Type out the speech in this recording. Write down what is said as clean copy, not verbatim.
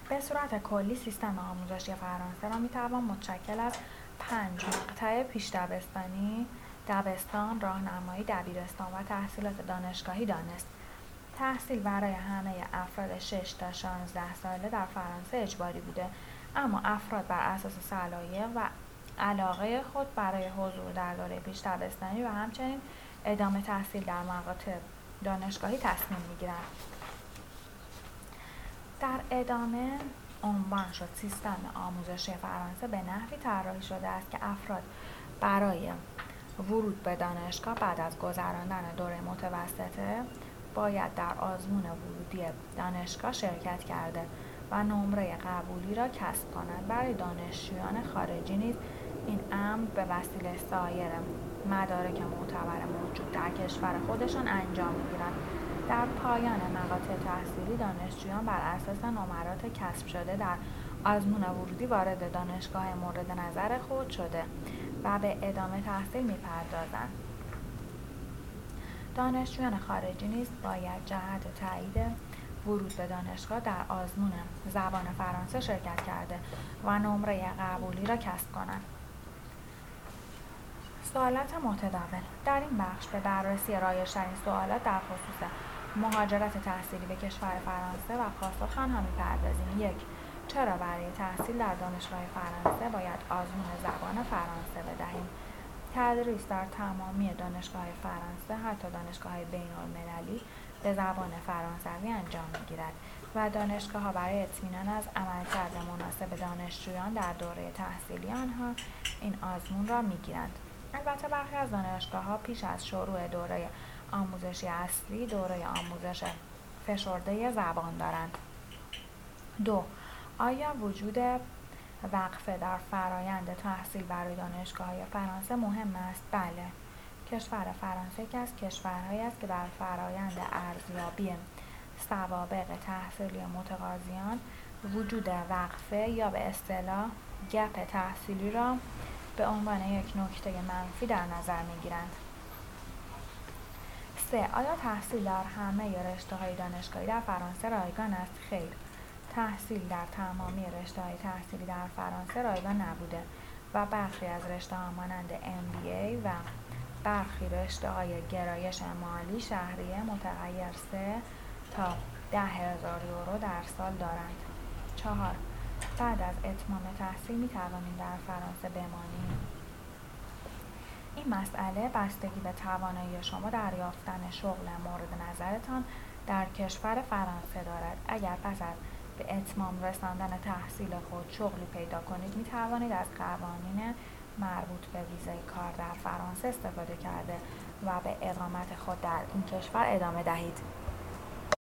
به صورت کلی سیستم آموزشی فرانسه را میتوان متشکل از 5 مقطع پیش دبستانی، دبستان، راهنمایی، دبیرستان و تحصیلات دانشگاهی دانست. تحصیل برای همه افراد 6 تا 16 ساله در فرانسه اجباری بوده، اما افراد بر اساس صلاحیت و علاقه خود برای حضور در دوره پیش دبستانی و همچنین ادامه تحصیل در مقاطع دانشگاهی تصمیم می‌گیرند. در ادامه عنوان شد سیستم آموزشی فرانسه به نحوی طراحی شده است که افراد برای ورود به دانشگاه بعد از گذراندن دوره متوسطه باید در آزمون ورودی دانشگاه شرکت کرده و نمره قبولی را کسب کنند. برای دانشجویان خارجی نیز این امر به وسیله سایر مدارک معتبر موجود در کشور خودشان انجام می‌گیرد. در پایان مقاطع تحصیلی دانشجویان بر اساس نمرات کسب شده در آزمون ورودی وارد دانشگاه مورد نظر خود شده و به ادامه تحصیل می‌پردازند. دانشجویان خارجی نیز باید جهت تایید ورود به دانشگاه در آزمون زبان فرانسه شرکت کرده و نمره قبولی را کسب کنند. سوالات متداول. در این بخش به بررسی رایج‌ترین سوالات در خصوص مهاجرت تحصیلی به کشور فرانسه و پاسخ آنها می‌پردازیم. 1. چرا برای تحصیل در دانشگاه فرانسه باید آزمون زبان فرانسه بدهیم؟ تدریس در تمامی دانشگاه فرانسه، حتی دانشگاه‌های بین‌المللی، به زبان فرانسوی انجام می‌گیرد و دانشگاه‌ها برای اطمینان از عملکرد مناسب دانشجویان در دوره تحصیلی آنها این آزمون را می‌گیرند. البته برخی از دانشگاه‌ها پیش از شروع دوره آموزشی اصلی دوره آموزش فشرده زبان دارند. 2. آیا وجود وقفه در فرایند تحصیل برای دانشگاه‌های فرانسه مهم است؟ بله. کشور فرانسه یکی از کشورهایی است که در فرایند ارزیابی سوابق تحصیلی متقاضیان وجود وقفه یا به اصطلاح گپ تحصیلی را به عنوان یک نکته منفی در نظر می‌گیرند. 3. آیا تحصیل در همه رشته‌های دانشگاهی در فرانسه رایگان است؟ خیر. تحصیل در تمامی رشته‌های تحصیلی در فرانسه رایگان نبوده و برخی از رشته‌ها مانند MBA و برخی رشته‌های گرایش مالی شهریه متغیر 3 تا 10,000 یورو در سال دارند. 4. بعد از اتمام تحصیل می‌توانیم در فرانسه بمانیم؟ این مسئله بستگی به توانایی شما در یافتن شغل مورد نظرتان در کشور فرانسه دارد. اگر پس از به اتمام رساندن تحصیل خود شغلی پیدا کنید، می توانید از قوانین مربوط به ویزای کار در فرانسه استفاده کرده و به اقامت خود در این کشور ادامه دهید.